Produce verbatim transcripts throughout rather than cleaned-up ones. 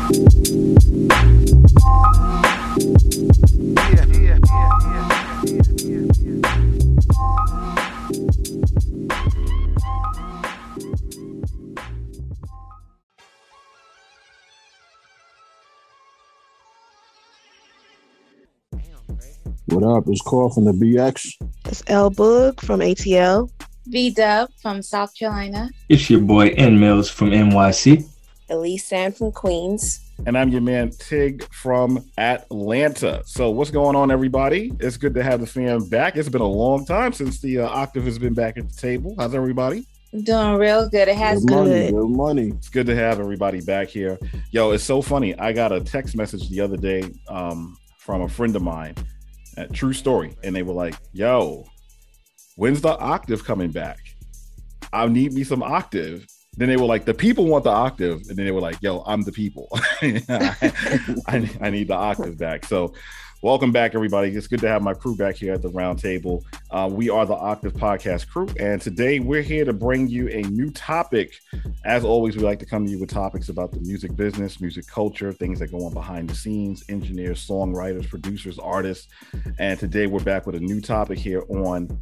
What up? It's Call from the B X. It's L Boog from A T L. V Dub from South Carolina. It's your boy N Mills from N Y C. Elise Sand from Queens. And I'm your man Tig from Atlanta. So what's going on, everybody? It's good to have the fam back. It's been a long time since the uh, Octave has been back at the table. How's everybody? Doing real good. It has good money, good. Good money. It's good to have everybody back here. Yo, it's so funny. I got a text message the other day um, from a friend of mine. Uh, true story. And they were like, yo, when's the Octave coming back? I need me some Octave. Then they were like, the people want the Octave. And then they were like, yo, I'm the people. I, I, I need the Octave back. So welcome back, everybody. It's good to have my crew back here at the round table. Uh, we are the Octave Podcast crew. And today we're here to bring you a new topic. As always, we like to come to you with topics about the music business, music culture, things that go on behind the scenes, engineers, songwriters, producers, artists. And today we're back with a new topic here on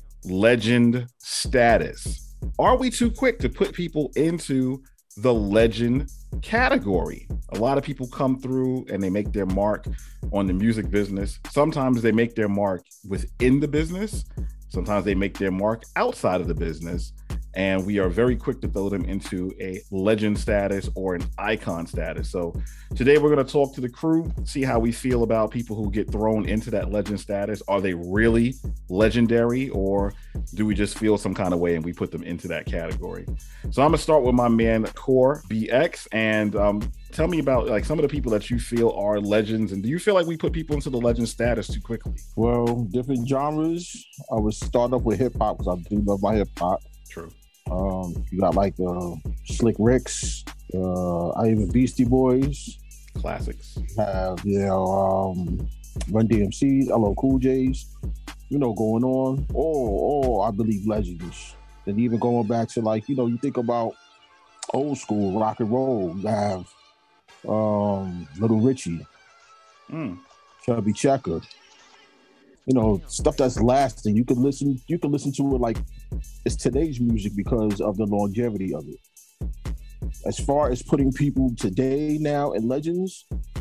legend status. Are we too quick to put people into the legend category? A lot of people come through and they make their mark on the music business. Sometimes they make their mark within the business. Sometimes they make their mark outside of the business. And we are very quick to throw them into a legend status or an icon status. So today we're going to talk to the crew, see how we feel about people who get thrown into that legend status. Are they really legendary, or do we just feel some kind of way and we put them into that category? So I'm going to start with my man Core B X, and um, tell me about like some of the people that you feel are legends. And do you feel like we put people into the legend status too quickly? Well, different genres. I would start off with hip hop because I do love my hip hop. True. Um, you got like uh, Slick Ricks, uh, I even Beastie Boys. Classics. You have, you know, um, Run D M C's, L L Cool J's, you know, going on. Or, or I believe legends. And even going back to like, you know, you think about old school rock and roll. You have um, Little Richie, mm. Chubby Checker. You know, stuff that's lasting. You can listen, you can listen to it like it's today's music because of the longevity of it. As far as putting people today now in legends,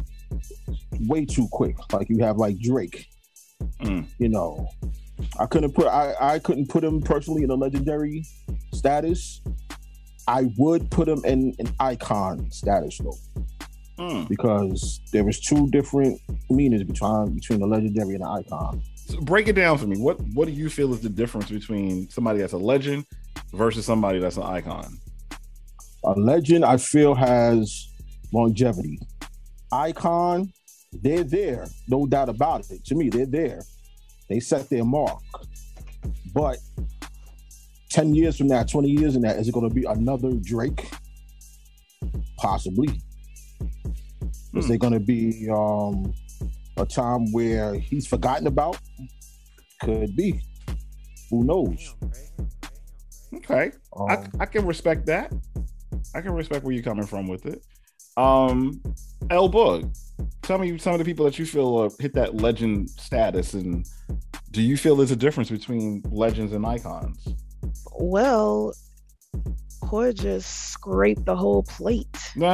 way too quick. Like you have like Drake. Mm. You know, I couldn't put I, I couldn't put him personally in a legendary status. I would put him in an icon status though. Mm. Because there was two different meanings between between a legendary and an icon. So break it down for me. What what do you feel is the difference between somebody that's a legend versus somebody that's an icon? A legend, I feel, has longevity. Icon, they're there, no doubt about it. To me, they're there. They set their mark. But ten years from now, twenty years from now, is it going to be another Drake? Possibly. Hmm. Is there going to be um, a time where he's forgotten about? Could be. Who knows? Okay. Um, I, I can respect that. I can respect where you're coming from with it. Um, L Boog, tell me some of the people that you feel uh, hit that legend status, and do you feel there's a difference between legends and icons? Well, Core just scraped the whole plate.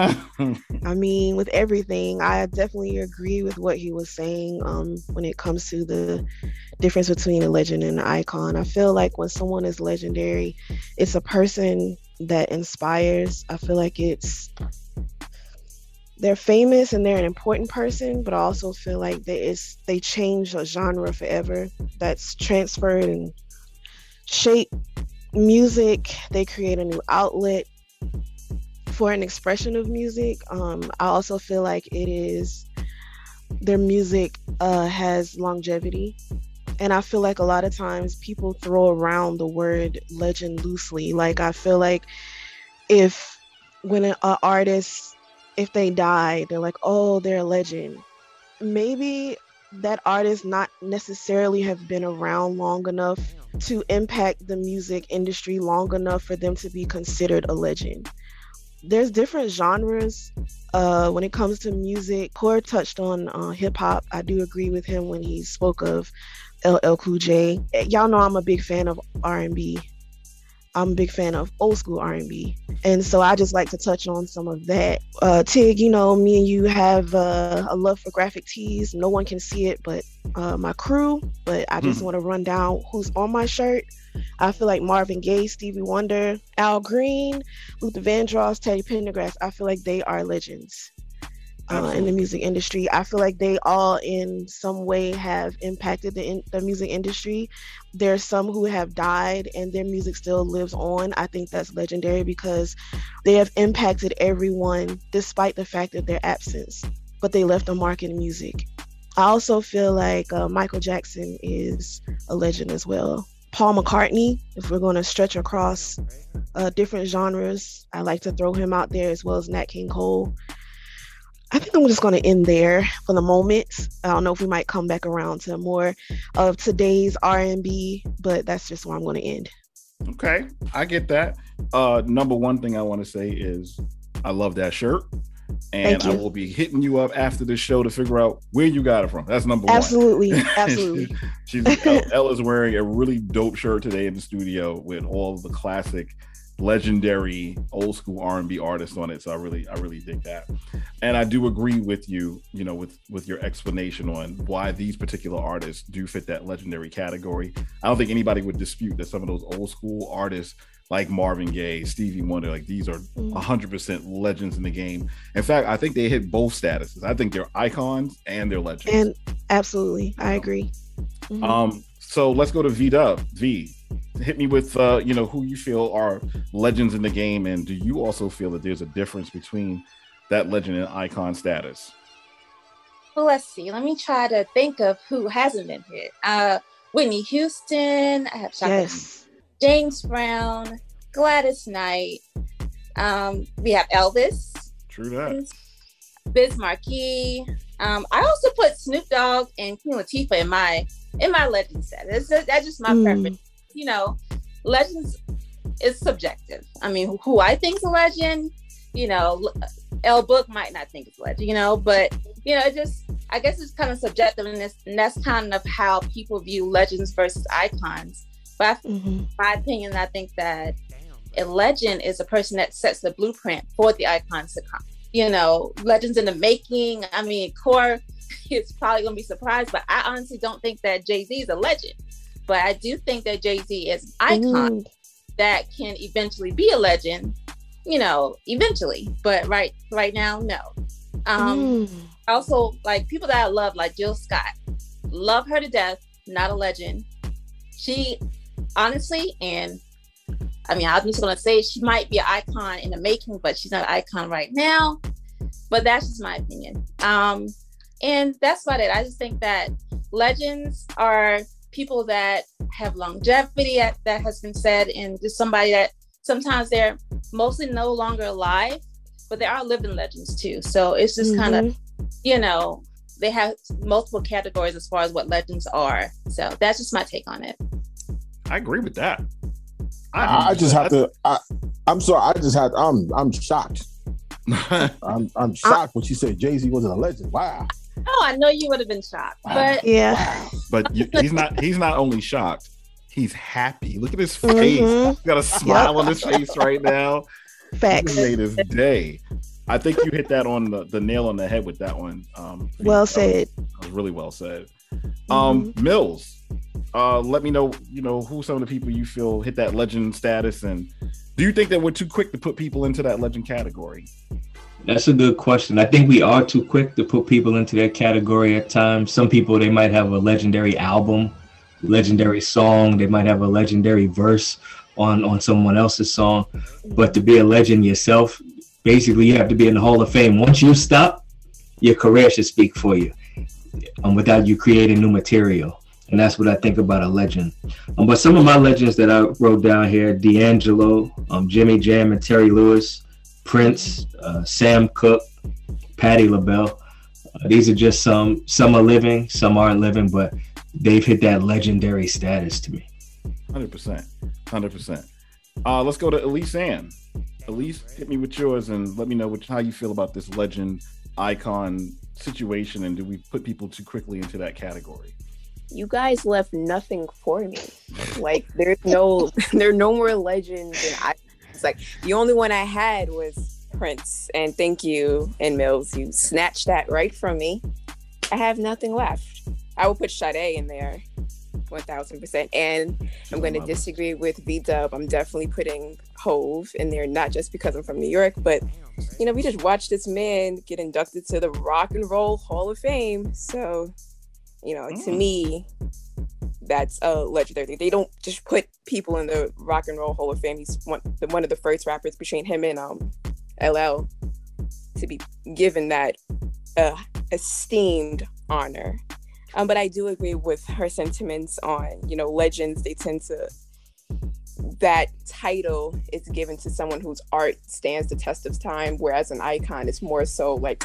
I mean, with everything, I definitely agree with what he was saying um, when it comes to the difference between a legend and an icon. I feel like when someone is legendary, it's a person that inspires. I feel like it's they're famous and they're an important person, but I also feel like they is they change a genre forever. That's transferred and shaped music. They create a new outlet for an expression of music. Um, I also feel like it is their music uh, has longevity. And I feel like a lot of times people throw around the word legend loosely. Like I feel like if when an artist, if they die, they're like, oh, they're a legend. Maybe that artist not necessarily have been around long enough to impact the music industry long enough for them to be considered a legend. there's different genres uh, when it comes to music. Core touched on uh, hip hop. I do agree with him when he spoke of L L Cool J. Y'all know I'm a big fan of R and B. I'm a big fan of old school R and B. And so I just like to touch on some of that. Uh, Tig, you know, me and you have uh, a love for graphic tees. No one can see it but uh, my crew. But I just mm-hmm. want to run down who's on my shirt. I feel like Marvin Gaye, Stevie Wonder, Al Green, Luther Vandross, Teddy Pendergrass, I feel like they are legends uh, in the music industry. I feel like they all in some way have impacted the, in, the music industry. There's some who have died and their music still lives on. I think that's legendary because they have impacted everyone despite the fact of their absence, but they left a mark in music. I also feel like uh, Michael Jackson is a legend as well. Paul McCartney, if we're going to stretch across uh, different genres, I like to throw him out there as well as Nat King Cole. I think I'm just going to end there for the moment. I don't know if we might come back around to more of today's R and B, but that's just where I'm going to end. Okay, I get that. Uh, number one thing I want to say is I love that shirt. And I will be hitting you up after the show to figure out where you got it from. That's number absolutely. one. Absolutely. She's Elle, Elle is wearing a really dope shirt today in the studio with all the classic, legendary, old school R and B artists on it. So I really, I really dig that. And I do agree with you, you know, with, with your explanation on why these particular artists do fit that legendary category. I don't think anybody would dispute that some of those old school artists like Marvin Gaye, Stevie Wonder, like these are one hundred percent legends in the game. In fact, I think they hit both statuses. I think they're icons and they're legends. And absolutely, I agree. Mm-hmm. Um, so let's go to V-Dub. V, hit me with, uh, you know, who you feel are legends in the game, and do you also feel that there's a difference between that legend and icon status? Well, let's see. Let me try to think of who hasn't been hit. Uh, Whitney Houston. I have Shaka. Yes. James Brown, Gladys Knight. Um, we have Elvis. True that. Biz Markie. Um, I also put Snoop Dogg and Queen Latifah in my in my legend set. That's, that's just my mm. preference. You know, legends is subjective. I mean, who I think is a legend, you know, L Book might not think it's a legend, you know, but you know, it just I guess it's kind of subjective, and, this, and that's kind of how people view legends versus icons. But mm-hmm. my opinion, I think that a legend is a person that sets the blueprint for the icons to come. You know, legends in the making. I mean, Core is probably going to be surprised, but I honestly don't think that Jay-Z is a legend. But I do think that Jay-Z is an icon mm. that can eventually be a legend, you know, eventually. But right right now, no. Um, mm. Also, like people that I love, like Jill Scott. Love her to death, not a legend. She... Honestly, and I mean, I'm just gonna say she might be an icon in the making, but she's not an icon right now. But that's just my opinion. Um, and that's about it. I just think that legends are people that have longevity, that, that has been said, and just somebody that sometimes they're mostly no longer alive, but they are living legends too. So it's just mm-hmm. kind of, you know, they have multiple categories as far as what legends are. So that's just my take on it. I agree with that. I, I just have to. I, I'm sorry. I just had. I'm. I'm shocked. I'm. I'm shocked when she said Jay-Z wasn't a legend. Wow. Oh, I know you would have been shocked, wow. but yeah. Wow. But you, he's not. He's not only shocked. He's happy. Look at his face. Mm-hmm. He's got a smile yep. on his face right now. Facts. He made his day. I think you hit that on the, the nail on the head with that one. Um, well said. That was, that was really well said. Um, mm-hmm. Mills. Uh, let me know, you know, who some of the people you feel hit that legend status, and do you think that we're too quick to put people into that legend category? That's a good question. I think we are too quick to put people into that category at times. Some people, they might have a legendary album, legendary song. They might have a legendary verse on, on someone else's song. But to be a legend yourself, basically you have to be in the Hall of Fame. Once you stop, your career should speak for you, um, without you creating new material. And that's what I think about a legend. Um, but some of my legends that I wrote down here: D'Angelo, um, Jimmy Jam and Terry Lewis, Prince, uh, Sam Cooke, Patti LaBelle. Uh, these are just some. Some are living, some aren't living, but they've hit that legendary status to me. one hundred percent. one hundred percent. Uh, let's go to Elise Ann. Elise, hit me with yours and let me know which, how you feel about this legend icon situation, and do we put people too quickly into that category? You guys left nothing for me. Like there's no, there are no more legends, and I. It's like the only one I had was Prince, and thank you, and Mills, you snatched that right from me. I have nothing left. I will put Sade in there, one thousand percent. And I'm going to disagree with V-Dub. I'm definitely putting Hove in there, not just because I'm from New York, but, you know, we just watched this man get inducted to the Rock and Roll Hall of Fame. So, you know, mm. to me, that's a legendary thing. They don't just put people in the Rock and Roll Hall of Fame. He's one, the, one of the first rappers between him and um, L L to be given that uh, esteemed honor. Um, but I do agree with her sentiments on, you know, legends. They tend to, that title is given to someone whose art stands the test of time, whereas an icon is more so like,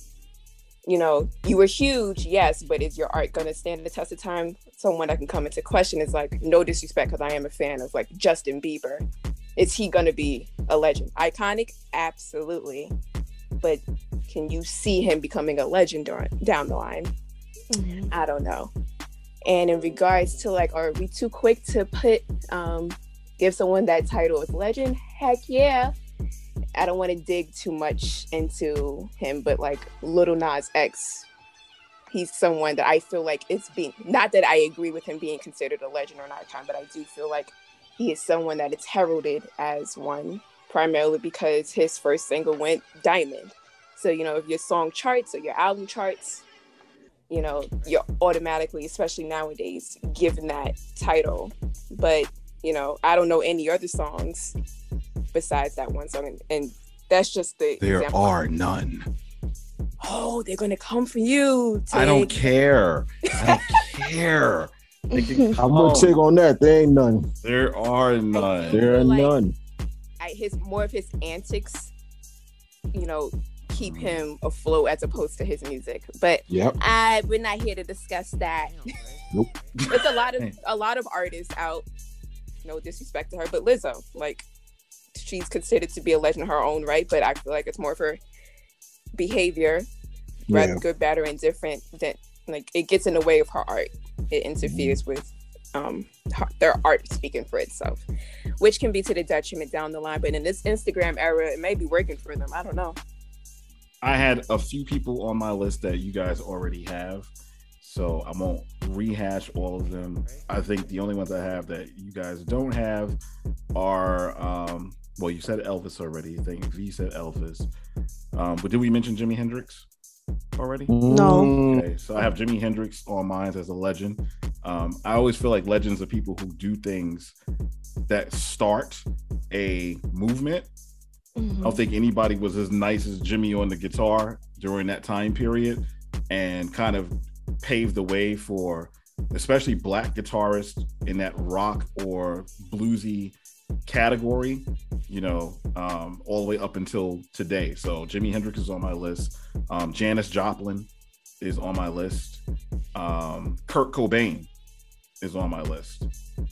you know, you were huge, yes, but is your art going to stand the test of time? Someone that can come into question is like, no disrespect, because I am a fan of like Justin Bieber. Is he going to be a legend? Iconic? Absolutely. But can you see him becoming a legend or, down the line? Mm-hmm. I don't know. And in regards to like, are we too quick to put, um, give someone that title as legend? Heck yeah. I don't want to dig too much into him, but like Lil Nas X, he's someone that I feel like it's being, not that I agree with him being considered a legend or an icon, but I do feel like he is someone that is heralded as one, primarily because his first single went diamond. So, you know, if your song charts or your album charts, you know, you're automatically, especially nowadays, given that title. But, you know, I don't know any other songs besides that one song. And, and that's just the There example. are none. Oh, they're going to come for you, Tig. I don't care. I don't care. They can I'm gonna take on that. There ain't none. There are none. There are like, none. I, his more of his antics, you know, keep him afloat as opposed to his music. But yep. I we're not here to discuss that. Nope. There's a lot of a lot of artists out. No disrespect to her, but Lizzo, like, she's considered to be a legend in her own right. But I feel like it's more of her behavior, Yeah. rather good, bad, or indifferent. That like it gets in the way of her art. It interferes mm-hmm. with um her, their art speaking for itself, which can be to the detriment down the line. But in this Instagram era, it may be working for them. I don't know. I had a few people on my list that you guys already have, so I won't rehash all of them. I think the only ones I have that you guys don't have are, um, well, you said Elvis already. I think V said Elvis. Um, but did we mention Jimi Hendrix already? No. Okay, so I have Jimi Hendrix on mine as a legend. Um, I always feel like legends are people who do things that start a movement. Mm-hmm. I don't think anybody was as nice as Jimmy on the guitar during that time period, and kind of paved the way for especially Black guitarists in that rock or bluesy category, you know, um, all the way up until today. So Jimi Hendrix is on my list. Um, Janis Joplin is on my list. Um, Kurt Cobain is on my list.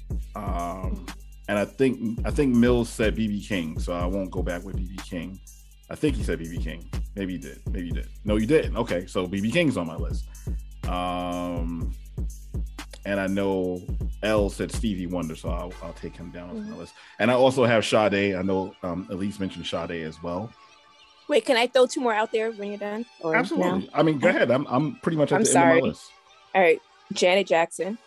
Um, and I think I think Mills said B B King, so I won't go back with B B King. I think he said B B King. Maybe he did. Maybe he did. No, you didn't. Okay, so B B King's on my list. Um, and I know L said Stevie Wonder, so I'll, I'll take him down on mm-hmm. my list. And I also have Sade. I know um, Elise mentioned Sade as well. Wait, can I throw two more out there when you're done? Or Absolutely. No? I mean, go ahead. I'm I'm pretty much at I'm the sorry. end of my list. All right, Janet Jackson.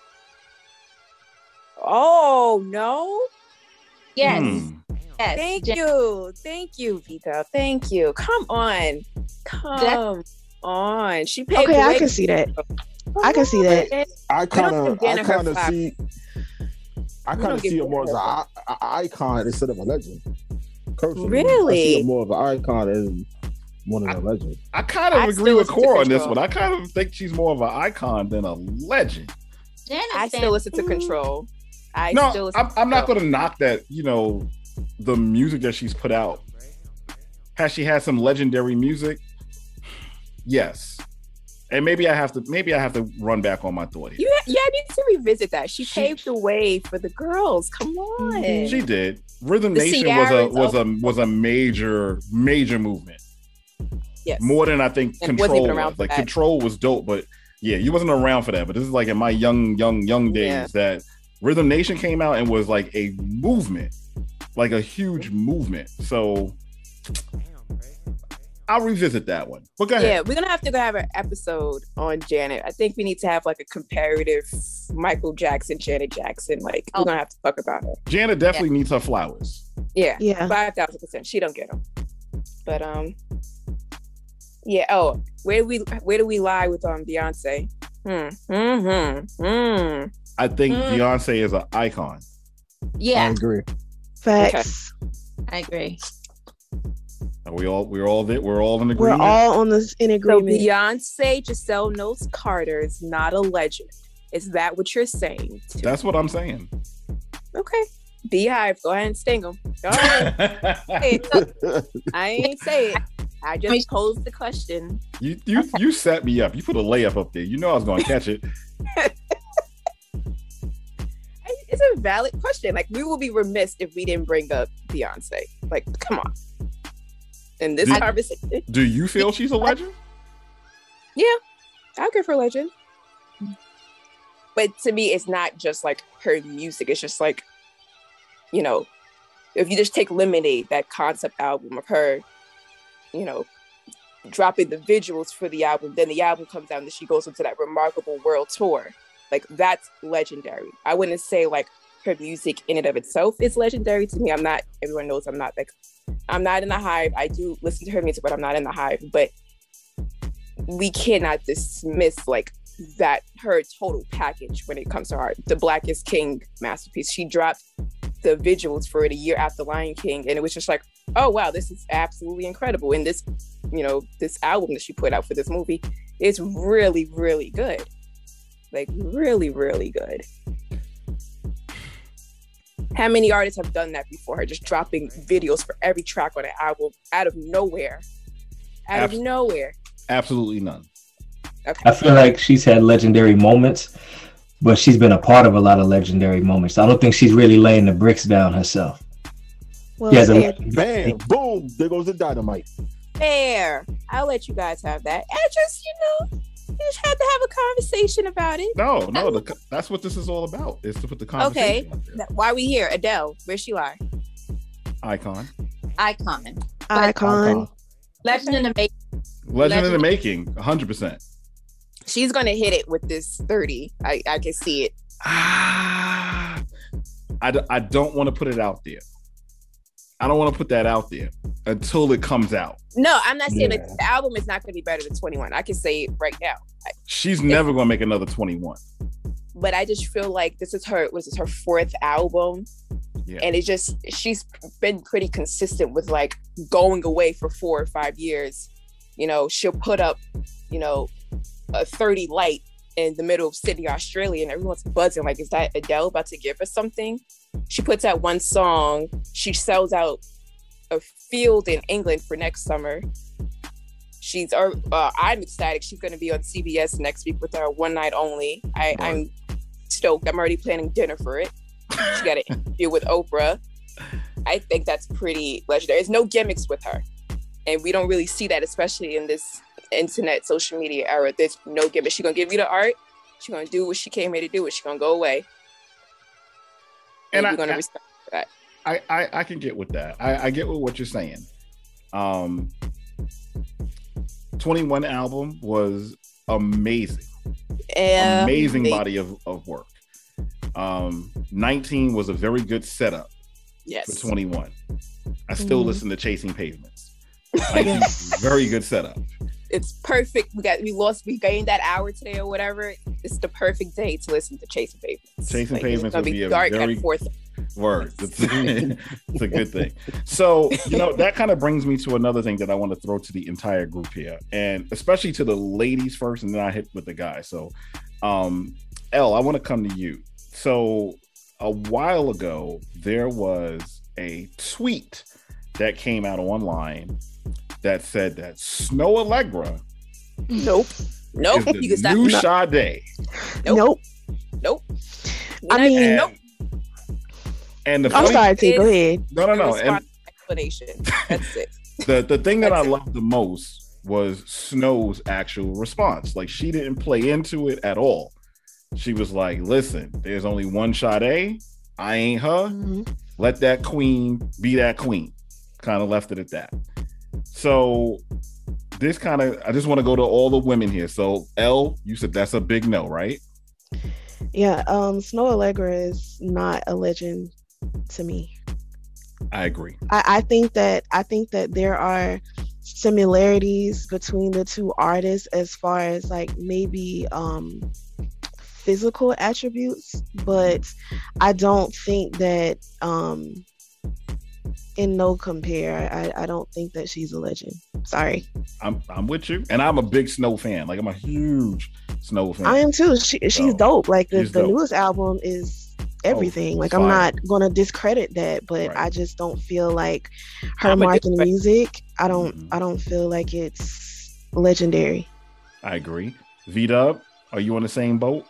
Oh no! Yes. Hmm. Yes. Thank Jan- you, thank you, Vita. Thank you. Come on, come That- on. She paid. Okay, I can see that. I can see that. I kind of, I Janet her kind of flowers. see, I We kind don't of give see her Janet more as her an icon instead of a legend. Personally, Really? I see her more of an icon than one of a legend. I kind of I agree still with listen to Core on this Control. one. I kind of think she's more of an icon than a legend. Janet I stands- still listen to Control. I no, still listen I'm, to I'm not Control. going to knock that. You know, the music that she's put out. Has she had some legendary music? Yes. And maybe I have to. Maybe I have to run back on my thought here. You, yeah, I need to revisit that. She, She- paved the way for the girls. Come on. She did. Rhythm The Nation was a Ciarans was a also- was a major major movement. Yes. More than I think And wasn't Control even around was. for Like that. Control was dope, but yeah, you wasn't around for that. But this is like in my young, young, young days Yeah. that Rhythm Nation came out and was like a movement, like a huge movement. So I'll revisit that one. But go Yeah, ahead. we're gonna have to go have an episode on Janet. I think we need to have like a comparative Michael Jackson, Janet Jackson. Like Oh. we're gonna have to talk about her. Janet definitely needs her flowers. Yeah, Yeah. five thousand percent. She don't get them. But um, yeah. Oh, where do we where do we lie with um Beyonce? Hmm. Hmm. Hmm. Hmm. I think Mm. Beyonce is an icon. I Yeah, agree. Facts. I agree. Are we all we're all there, we're all in We're agreement. all on this in So agreement. Beyonce Giselle Knowles Carter is not a legend. Is that what you're saying? too? That's what I'm saying. Okay. Beehive, go ahead and sting them. Go ahead. Hey, I ain't say it. I just posed the question. you you you set me up. You put a layup up there. You know I was gonna catch it. It's a valid question. Like, we will be remiss if we didn't bring up Beyonce. Like, come on. In this Did- conversation, Do you feel she's a legend? I'll give her legend. But to me, it's not just like her music. It's just like, you know, if you just take Lemonade, that concept album of her, you know, dropping the visuals for the album, then the album comes out and then she goes into that remarkable world tour. Like, that's legendary. I wouldn't say like her music in and of itself is legendary to me. I'm not, everyone knows I'm not like, I'm not in the hive. I do listen to her music, but I'm not in the hive. But we cannot dismiss like that, her total package when it comes to art. The Black is King masterpiece. She dropped the visuals for it a year after Lion King, and it was just like, oh wow, this is absolutely incredible. And this, you know, this album that she put out for this movie is really, really good. Like really, really good. How many artists have done that before her? Just dropping videos for every track on an album out of nowhere. Out Abs- of nowhere. Absolutely none. Okay. I feel like she's had legendary moments, but she's been a part of a lot of legendary moments. I don't think she's really laying the bricks down herself. Well Yeah, the- said. Bam, boom, there goes the dynamite. Fair. I'll let you guys have that. I just, you know, you just had to have a conversation about it. No, no, the, that's what this is all about. Is to put the conversation out there. That- Why we here? Adele, where she lie? Icon, Icon. Icon. Legend in the making. legend in the Legend. making, one hundred percent. She's gonna hit it with this thirty. I, I can see it. Ah, I, d- I don't want to put it out there. I don't want to put that out there until it comes out. No, I'm not saying Yeah. that the album is not gonna be better than twenty-one. I can say it right now. I, She's never going to make another twenty-one. but I just feel like this is her was this her fourth album. Yeah. And it just she's been pretty consistent with like going away for four or five years. You know, she'll put up, you know, a thirty light in the middle of Sydney, Australia, and everyone's buzzing. Like, is that Adele about to give us something? She puts out one song, she sells out a field in England for next summer. She's uh, I'm excited. She's going to be on C B S next week with her One Night Only. I, I'm stoked. I'm already planning dinner for it. She got an interview with Oprah. I think that's pretty legendary. There's no gimmicks with her. And we don't really see that, especially in this internet, social media era. There's no gimmicks. She's going to give you the art. She's going to do what she came here to do. She's going to go away. And And, I- you're going to I- respect that. I, I, I can get with that. I, I get with what you're saying. Um, twenty-one album was amazing. Amazing body of, of work. Um, nineteen was a very good setup Yes. for twenty-one. I still Mhm. listen to Chasing Pavements. nineteen, very good setup. It's perfect. We got we lost we gained that hour today or whatever. It's the perfect day to listen to Chasing Pavements. Chasing Like, Pavements it's gonna would be a dark very- at fourth. Word. It's, it's a good thing. So, you know, that kind of brings me to another thing that I want to throw to the entire group here, and especially to the ladies first, and then I hit with the guys. So, um, Elle, I want to come to you. So, a while ago, there was a tweet that came out online that said that Snow Allegra Nope. Nope. is You the can stop. new No. Sade. Nope. Nope. Nope. I Not- mean- nope. And the I'm funny, sorry, T. Go ahead. No, no, no. And explanation. That's it. the the thing that That's I it. loved the most was Snow's actual response. Like, she didn't play into it at all. She was like, "Listen, there's only one Sade. I ain't her. Mm-hmm. Let that queen be that queen." Kind of left it at that. So this kind of, I just want to go to all the women here. So L, you said that's a big no, right? Yeah, um, Snow Allegra is not a legend to me. I agree. I, I think that I think that there are similarities between the two artists as far as like maybe um, physical attributes, but I don't think that um, in no compare, I, I don't think that she's a legend. Sorry. I'm I'm with you, and I'm a big Snow fan. Like, I'm a huge Snow fan. I am too. She, she's So, dope. Like the, she's the dope. newest album is everything. Oh, like fire. I'm not gonna discredit that, but Right. I just don't feel like her I'm a marking discredit- music. I don't. Mhm. I don't feel like it's legendary. I agree. V-Dub, are you on the same boat?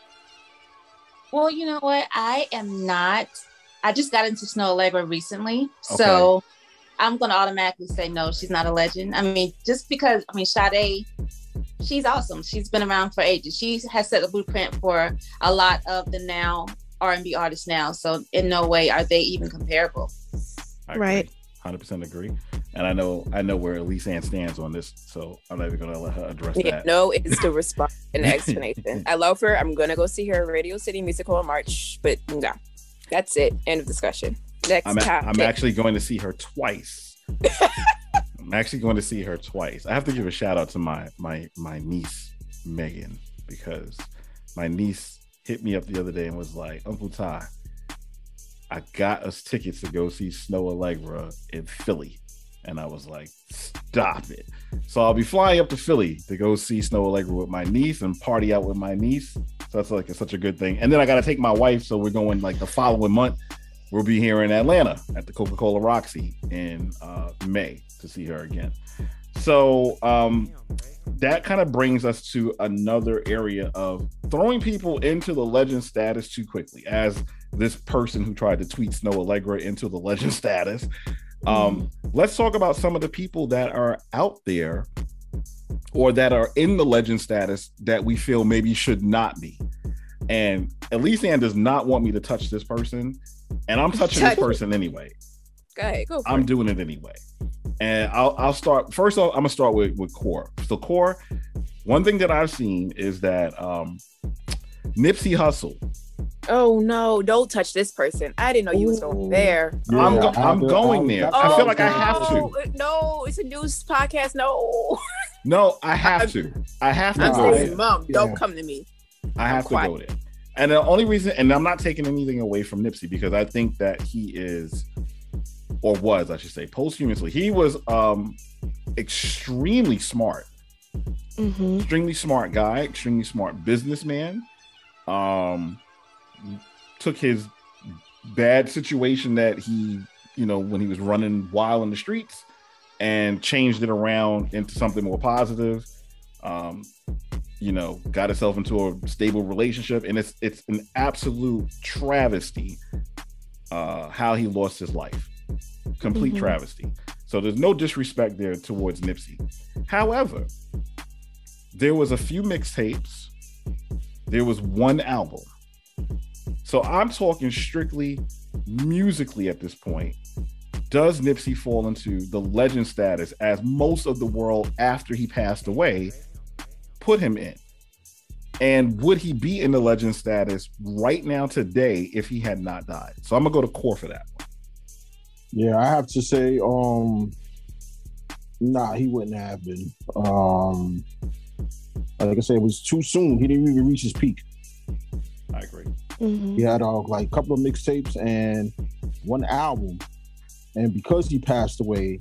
Well, you know what? I am not. I just got into Snow Allegra recently, so I'm gonna automatically say no. She's not a legend. I mean, just because I mean, Sade, she's awesome. She's been around for ages. She has set the blueprint for a lot of the now R and B artists now. So in no way are they even comparable. I agree. Right. one hundred percent agree. And I know I know where Elise Ann stands on this, so I'm not even gonna let her address Yeah, that. no, it's the response and the explanation. I love her. I'm gonna go see her at Radio City Music Hall in March, but nah, that's it. End of discussion. Next I'm, a- topic. I'm actually going to see her twice. I'm actually going to see her twice. I have to give a shout out to my my my niece Megan, because my niece hit me up the other day and was like, "Uncle Ty, I got us tickets to go see Snow Allegra in Philly." And I was like, "Stop it." So I'll be flying up to Philly to go see Snow Allegra with my niece and party out with my niece. So that's like a, such a good thing. And then I got to take my wife. So we're going like the following month. We'll be here in Atlanta at the Coca-Cola Roxy in uh, May to see her again. So um, that kind of brings us to another area of throwing people into the legend status too quickly, as this person who tried to tweet Snow Allegra into the legend status. Um, let's talk about some of the people that are out there or that are in the legend status that we feel maybe should not be. And Elise Ann does not want me to touch this person, and I'm touching this person anyway. Go ahead, go for I'm it. doing it anyway. And I'll I'll start first off, I'm gonna start with, with Core. So Core, one thing that I've seen is that um Nipsey Hussle. Oh no, don't touch this person. I didn't know you was going there. Yeah, I'm go- I have I'm to- going I- there. that's I what feel I like I was have gonna to. say. No, no, it's a news podcast. No. No, I have to. I have to I'm go saying, there. Mom, Yeah. don't come to me. I have to quiet. go there. And the only reason, and I'm not taking anything away from Nipsey, because I think that he is, or was, I should say, posthumously, he was um extremely smart. Mm-hmm. Extremely smart guy, extremely smart businessman. Um, took his bad situation that he, you know, when he was running wild in the streets, and changed it around into something more positive. Um, you know, got himself into a stable relationship, and it's it's an absolute travesty uh, how he lost his life. Complete Mhm. travesty. So there's no disrespect there towards Nipsey. However, there was a few mixtapes. There was one album. So I'm talking strictly musically at this point. Does Nipsey fall into the legend status as most of the world after he passed away put him in? And would he be in the legend status right now today if he had not died? So I'm gonna go to Core for that one. Yeah, I have to say, um, nah, he wouldn't have been. Um, like I said, it was too soon. He didn't even reach his peak. I agree. Mm-hmm. He had uh, like a couple of mixtapes and one album, and because he passed away,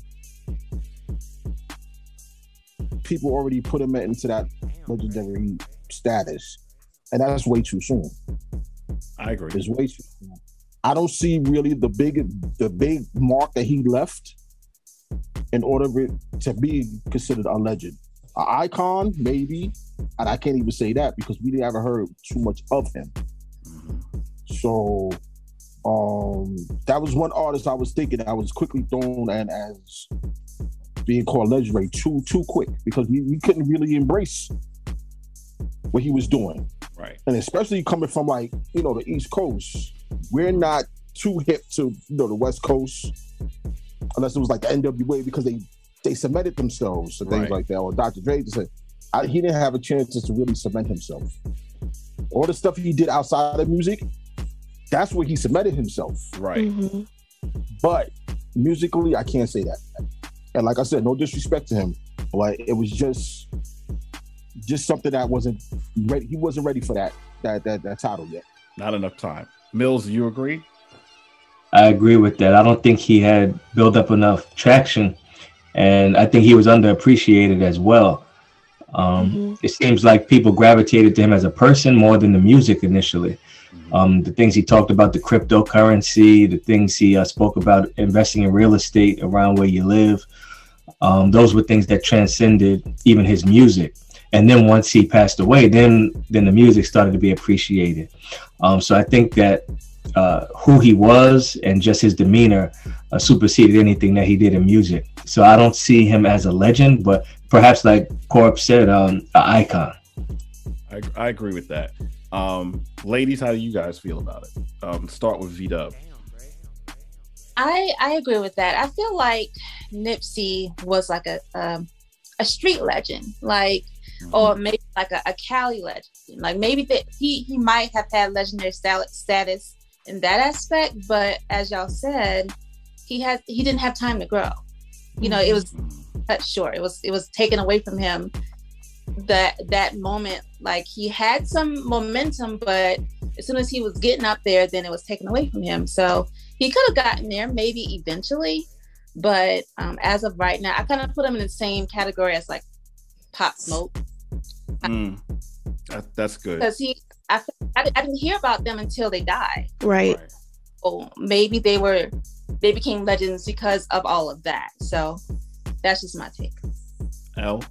people already put him into that legendary status, and that's way too soon. I agree. It's way too soon. I don't see really the big the big mark that he left in order for it to be considered a legend. An icon, maybe, and I can't even say that because we never heard too much of him. Mhm. So Um, that was one artist I was thinking I was quickly thrown and as being called legendary too too quick because we, we couldn't really embrace what he was doing. Right. And especially coming from like, you know, the East Coast. We're not too hip to, you know, the West Coast, unless it was like the N W A because they they cemented themselves and things right. like that. Or Doctor Dre said I, he didn't have a chance to really cement himself. All the stuff he did outside of music, that's where he cemented himself. Right. Mm-hmm. But musically, I can't say that. And like I said, no disrespect to him, but it was just just something that wasn't ready. He wasn't ready for that that that, that title yet. Not enough time. Mills, do you agree? I agree with that. I don't think he had built up enough traction, and I think he was underappreciated as well. Um, mm-hmm. It seems like people gravitated to him as a person more than the music initially. Mm-hmm. Um, the things he talked about, the cryptocurrency, the things he uh, spoke about investing in real estate around where you live. Um, those were things that transcended even his music. And then once he passed away, then then the music started to be appreciated. Um, so I think that uh, who he was and just his demeanor uh, superseded anything that he did in music. So I don't see him as a legend, but perhaps like Corp said, um, an icon. I, I agree with that. Um, ladies, how do you guys feel about it? Um, start with V-Dub. I I agree with that. I feel like Nipsey was like a um, a street legend, like, mm-hmm. or maybe like a, a Cali legend. Like maybe that he he might have had legendary status in that aspect, but as y'all said, he had he didn't have time to grow. You know, it was cut short. It was it was taken away from him. That that moment, like he had some momentum, but as soon as he was getting up there, then it was taken away from him. So he could have gotten there maybe eventually, but um, as of right now, I kind of put him in the same category as like Pop Smoke. Mm, that, that's good because he, I, I, I didn't hear about them until they died. Right. right. Oh, maybe they were, they became legends because of all of that. So that's just my take. L.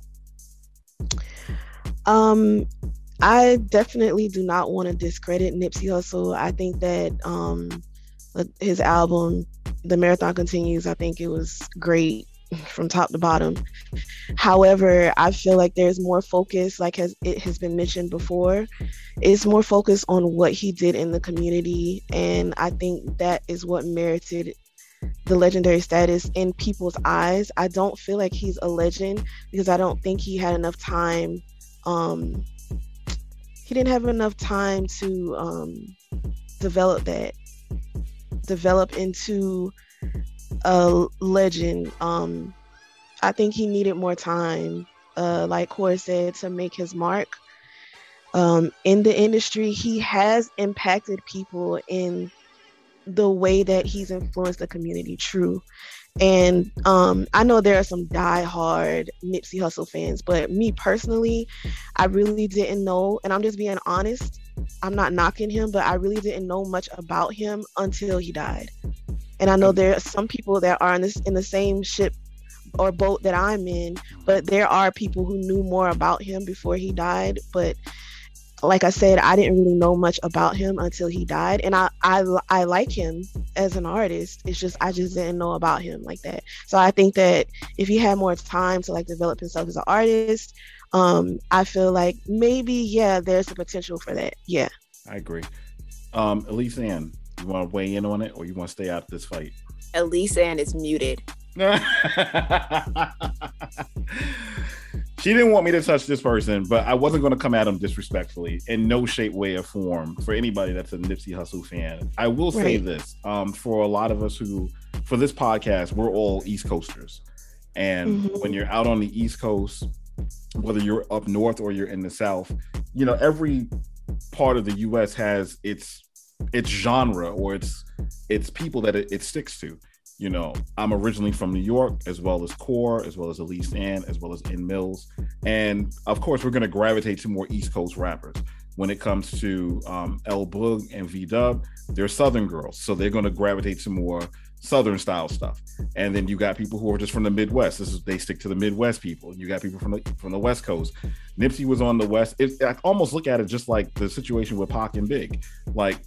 Um, I definitely do not want to discredit Nipsey Hussle. I think that um, his album, The Marathon Continues, I think it was great from top to bottom. However, I feel like there's more focus, like has it has been mentioned before, it's more focus on what he did in the community, and I think that is what merited the legendary status in people's eyes. I don't feel like he's a legend because I don't think he had enough time. Um, he didn't have enough time to um, develop that, develop into a legend. Um, I think he needed more time, uh, like Corey said, to make his mark. Um, in the industry, he has impacted people in the way that he's influenced the community, true. And um, I know there are some diehard Nipsey Hussle fans, but me personally, I really didn't know, and I'm just being honest, I'm not knocking him, but I really didn't know much about him until he died. And I know there are some people that are in this in the same ship or boat that I'm in, but there are people who knew more about him before he died. But like I said, I didn't really know much about him until he died, and I, I I like him as an artist. It's just I just didn't know about him like that. So I think that if he had more time to like develop himself as an artist, um, I feel like maybe yeah, there's the potential for that. Yeah, I agree. Um, Elise Ann, you want to weigh in on it, or you want to stay out of this fight? Elise Ann is muted. She didn't want me to touch this person, but I wasn't going to come at him disrespectfully in no shape, way, or form for anybody that's a Nipsey Hussle fan. I will say right. this, um, for a lot of us who, for this podcast, we're all East Coasters. And mm-hmm. when you're out on the East Coast, whether you're up north or you're in the South, you know, every part of the U S has its its genre or its its people that it, it sticks to. You know, I'm originally from New York, as well as Core, as well as Elise Ann, as well as In Mills. And of course, we're going to gravitate to more East Coast rappers. When it comes to um, L Boog and V-Dub, they're Southern girls. So they're going to gravitate to more Southern style stuff. And then you got people who are just from the Midwest. This is, they stick to the Midwest people. You got people from the from the West Coast. Nipsey was on the West. It, I almost look at it just like the situation with Pac and Big. Like,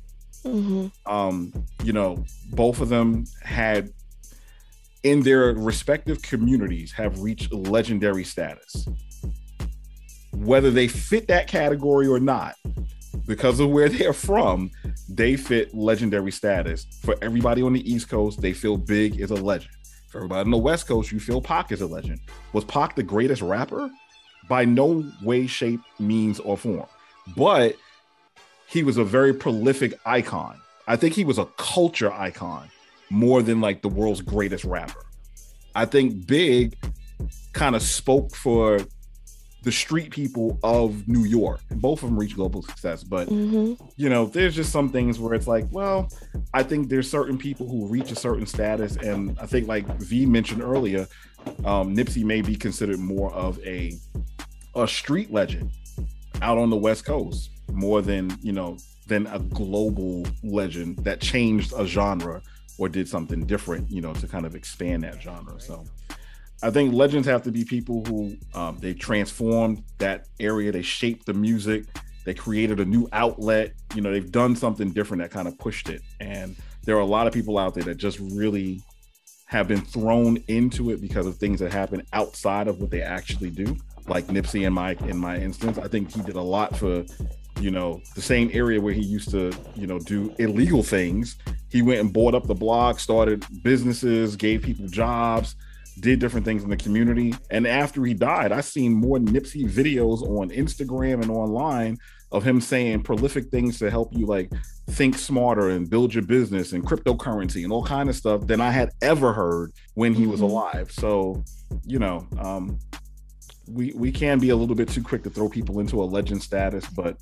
Mm-hmm. Um, you know, both of them had, in their respective communities, have reached legendary status. Whether they fit that category or not, because of where they're from, they fit legendary status. For everybody on the East Coast, they feel Big is a legend. For everybody on the West Coast, you feel Pac is a legend. Was Pac the greatest rapper? By no way, shape, means, or form. But he was a very prolific icon. I think he was a culture icon more than like the world's greatest rapper. I think Big kind of spoke for the street people of New York. Both of them reached global success, but mm-hmm. you know, there's just some things where it's like, well, I think there's certain people who reach a certain status, and I think like V mentioned earlier, um, Nipsey may be considered more of a a street legend out on the West Coast, more than, you know, than a global legend that changed a genre or did something different, you know, to kind of expand that genre. So I think legends have to be people who um, they transformed that area, they shaped the music, they created a new outlet, you know, they've done something different that kind of pushed it. And there are a lot of people out there that just really have been thrown into it because of things that happen outside of what they actually do. Like Nipsey in my in my instance, I think he did a lot for, you know, the same area where he used to, you know, do illegal things. He went and bought up the block, started businesses, gave people jobs, did different things in the community. And after he died, I've seen more Nipsey videos on Instagram and online of him saying prolific things to help you like think smarter and build your business and cryptocurrency and all kind of stuff than I had ever heard when he was alive. So, you know, um, we we can be a little bit too quick to throw people into a legend status, but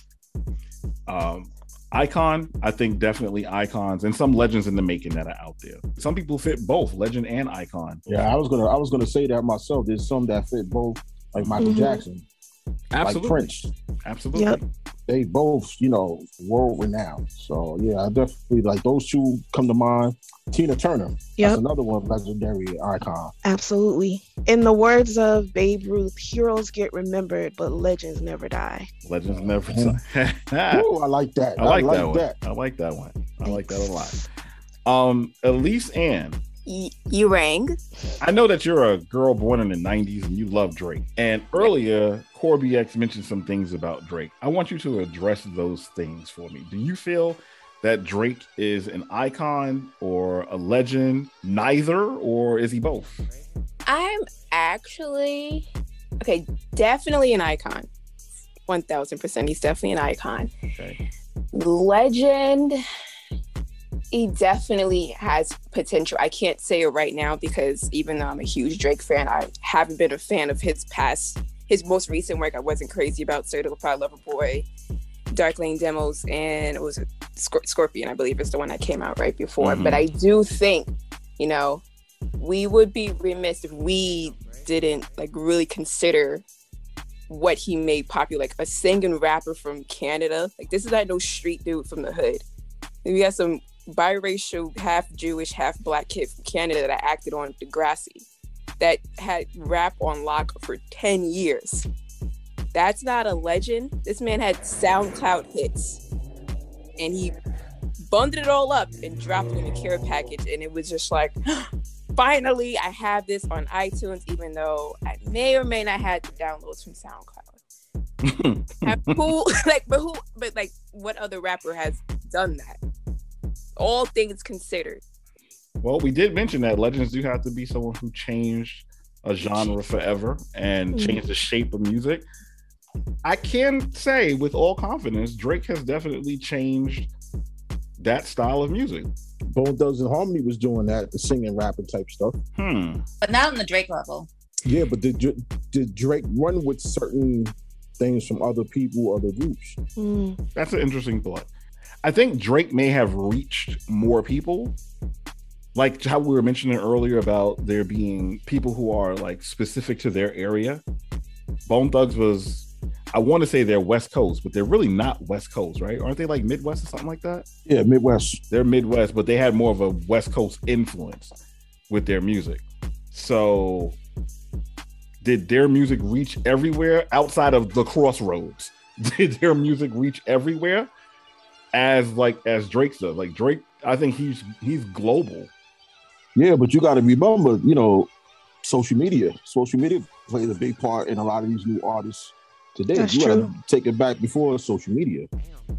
um, icon, I think definitely icons, and some legends in the making that are out there. Some people fit both legend and icon. Yeah, I was gonna I was gonna say that myself. There's some that fit both, like Michael mm-hmm. Jackson, absolutely, like Prince, absolutely. Yep. They both, you know, world renowned. So yeah, I definitely like those two come to mind. Tina Turner, yep. That's another one, legendary icon. Absolutely. In the words of Babe Ruth, heroes get remembered, but legends never die. Legends never die. Ooh, I like that. I like, I like that, one. that. I like that one. I Thanks. like that a lot. Um, Elise Ann. Y- you rang. I know that you're a girl born in the nineties and you love Drake. And earlier, Corby X mentioned some things about Drake. I want you to address those things for me. Do you feel that Drake is an icon or a legend, neither, or is he both? I'm actually, okay, definitely an icon. one thousand percent. He's definitely an icon. Okay. Legend, he definitely has potential. I can't say it right now because even though I'm a huge Drake fan, I haven't been a fan of his past, his most recent work. I wasn't crazy about Certified Lover Boy, Dark Lane Demos, and it was Scorp- Scorpion, I believe is the one that came out right before. Mm-hmm. But I do think, you know, we would be remiss if we didn't like really consider what he made popular, like a singing rapper from Canada. Like this is not no street dude from the hood. We got some biracial, half Jewish, half black kid from Canada that I acted on Degrassi that had rap on lock for ten years. That's not a legend. This man had SoundCloud hits and he bundled it all up and dropped it in a care package. And it was just like, finally, I have this on iTunes, even though I may or may not have the downloads from SoundCloud. who, like, but who, but like, what other rapper has done that? All things considered. Well, we did mention that legends do have to be someone who changed a genre forever and mm-hmm. changed the shape of music. I can say with all confidence, Drake has definitely changed that style of music. Bone Thugs and Harmony was doing that, the singing, rapping type stuff. Hmm. But not on the Drake level. Yeah, but did, did Drake run with certain things from other people, other groups? Mm. That's an interesting thought. I think Drake may have reached more people. Like how we were mentioning earlier about there being people who are like specific to their area. Bone Thugs was, I want to say they're West Coast, but they're really not West Coast, right? Aren't they like Midwest or something like that? Yeah, Midwest. They're Midwest, but they had more of a West Coast influence with their music. So did their music reach everywhere outside of the Crossroads? Did their music reach everywhere? as like as Drake does. Like Drake, I think he's he's global. Yeah, but you got to remember, you know, social media. Social media plays a big part in a lot of these new artists today. That's you got true. to take it back before social media.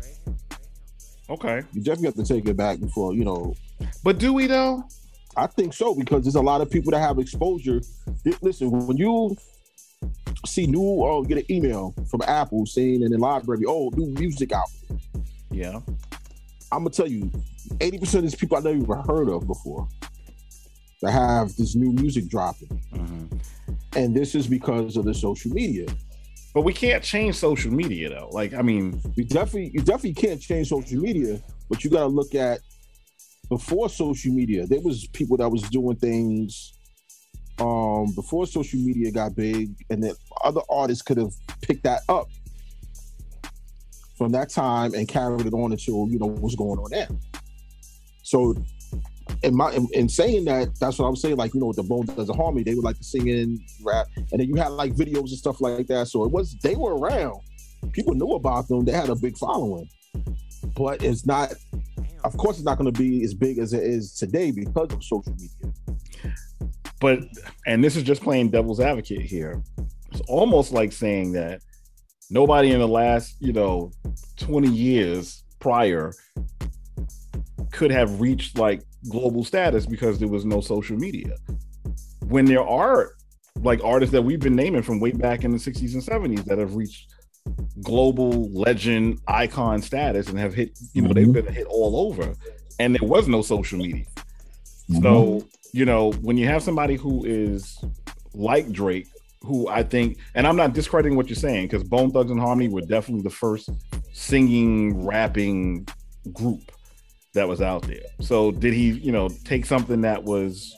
Okay. You definitely have to take it back before, you know. But do we though? I think so, because there's a lot of people that have exposure. Listen, when you see new or get an email from Apple saying in the library, oh, new music out. Yeah. I'm gonna tell you, eighty percent of these people I never even heard of before that have this new music dropping. Mm-hmm. And this is because of the social media. But we can't change social media though. Like, I mean, we definitely you definitely can't change social media, but you gotta look at before social media. There was people that was doing things um before social media got big, and then other artists could have picked that up from that time and carried it on until, you know, what's going on now. So in my in, in saying that, that's what I'm saying. Like, you know, the Bone Thugs and Harmony, they would like to sing in rap, and then you had like videos and stuff like that. So it was they were around. People knew about them. They had a big following, but it's not. Of course, it's not going to be as big as it is today because of social media. But and this is just playing devil's advocate here. It's almost like saying that nobody in the last, you know, twenty years prior could have reached like global status because there was no social media. When there are like artists that we've been naming from way back in the sixties and seventies that have reached global legend icon status and have hit, you know, mm-hmm. they've been hit all over, and there was no social media. Mm-hmm. So, you know, when you have somebody who is like Drake, who I think, and I'm not discrediting what you're saying, because Bone Thugs and Harmony were definitely the first singing, rapping group that was out there. So did he, you know, take something that was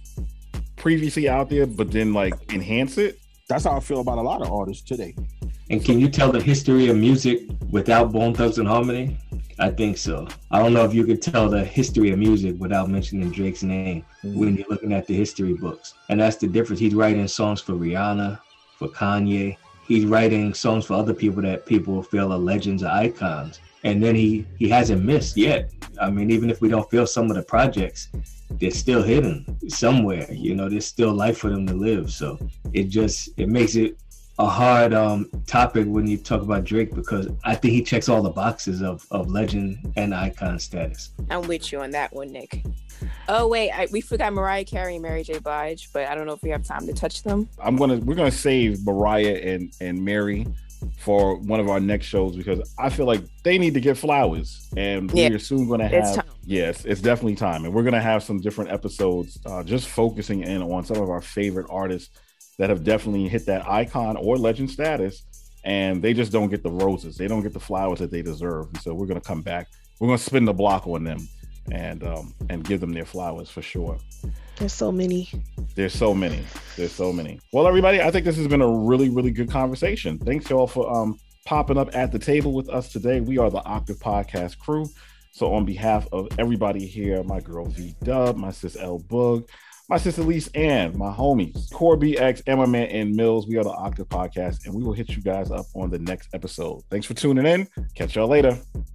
previously out there, but then like enhance it? That's how I feel about a lot of artists today. And can you tell the history of music without Bone Thugs and Harmony? I think so. I don't know if you could tell the history of music without mentioning Drake's name mm-hmm. when you're looking at the history books. And that's the difference. He's writing songs for Rihanna, for Kanye. He's writing songs for other people that people feel are legends or icons. And then he, he hasn't missed yet. I mean, even if we don't feel some of the projects, they're still hidden somewhere. You know, there's still life for them to live. So it just, it makes it a hard um, topic when you talk about Drake, because I think he checks all the boxes of, of legend and icon status. I'm with you on that one, Nick. Oh wait, I, we forgot Mariah Carey and Mary J. Blige, but I don't know if we have time to touch them. I'm gonna we're gonna save Mariah and and Mary for one of our next shows, because I feel like they need to get flowers, and yeah. we're soon gonna have yes, it's definitely time, and we're gonna have some different episodes uh, just focusing in on some of our favorite artists that have definitely hit that icon or legend status, and they just don't get the roses. They don't get the flowers that they deserve. And so we're going to come back. We're going to spin the block on them and um, and give them their flowers for sure. There's so many. There's so many. There's so many. Well, everybody, I think this has been a really, really good conversation. Thanks, y'all, for um, popping up at the table with us today. We are the Octave Podcast crew. So on behalf of everybody here, my girl V-Dub, my sis L Boog, my sister Lise Ann, my homies, Corby X, Emma Man, and Mills. We are the Octave Podcast, and we will hit you guys up on the next episode. Thanks for tuning in. Catch y'all later.